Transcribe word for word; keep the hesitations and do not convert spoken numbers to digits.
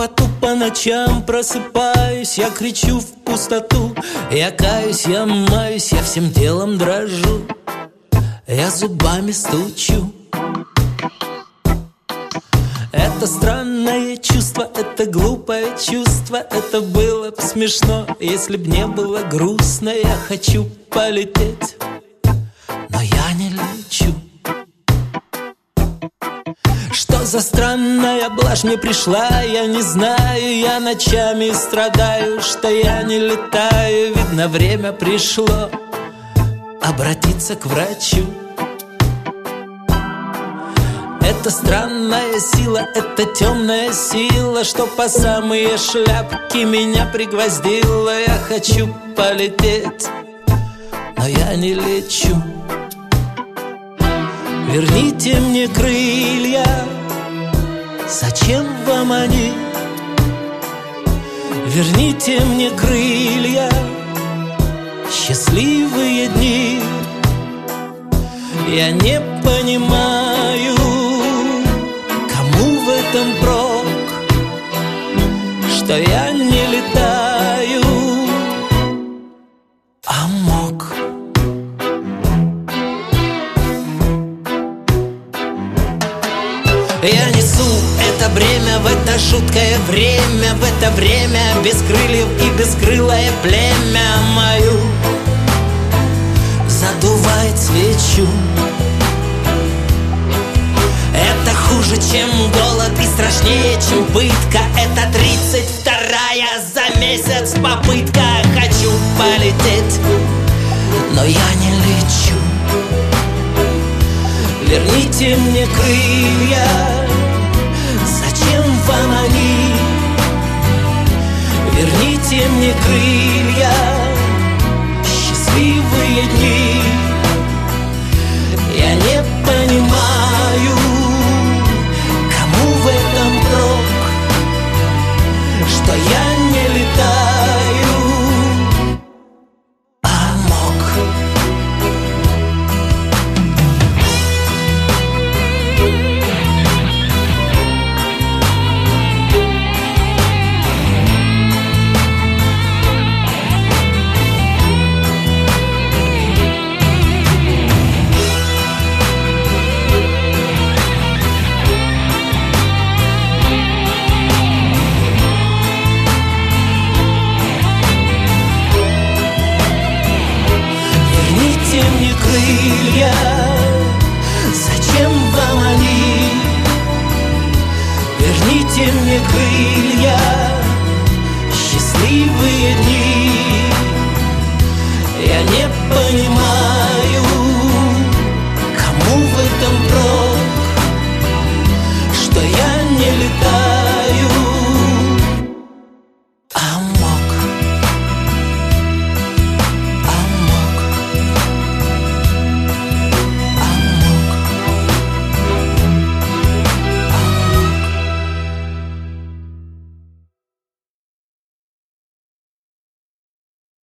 поту по ночам просыпаюсь, я кричу в пустоту. Я каюсь, я маюсь, я всем телом дрожу, я зубами стучу. Это странное чувство, это глупое чувство. Это было б смешно, если б не было грустно. Я хочу полететь, но я не лечу. Что за странная блажь мне пришла, я не знаю. Я ночами страдаю, что я не летаю. Видно, время пришло обратиться к врачу. Это странная сила, это темная сила, что по самые шляпки меня пригвоздила. Я хочу полететь, но я не лечу. Верните мне крылья, зачем вам они? Верните мне крылья, счастливые дни. Я не понимаю, кому в этом прок, что я не летаю, а мог. Я несу это бремя в это жуткое время, в это время без крыльев и бескрылое племя мою задувает свечу. Это хуже, чем голод и страшнее, чем пытка. Это тридцать вторая за месяц попытка. Хочу полететь, но я не лечу. Верните мне крылья, зачем вам они? Верните мне крылья, счастливые дни. Я не понимаю, кому в этом прок, что я не летаю, а мог. Крылья, зачем вам они? Верните мне крылья, счастливые дни. Я не понимаю,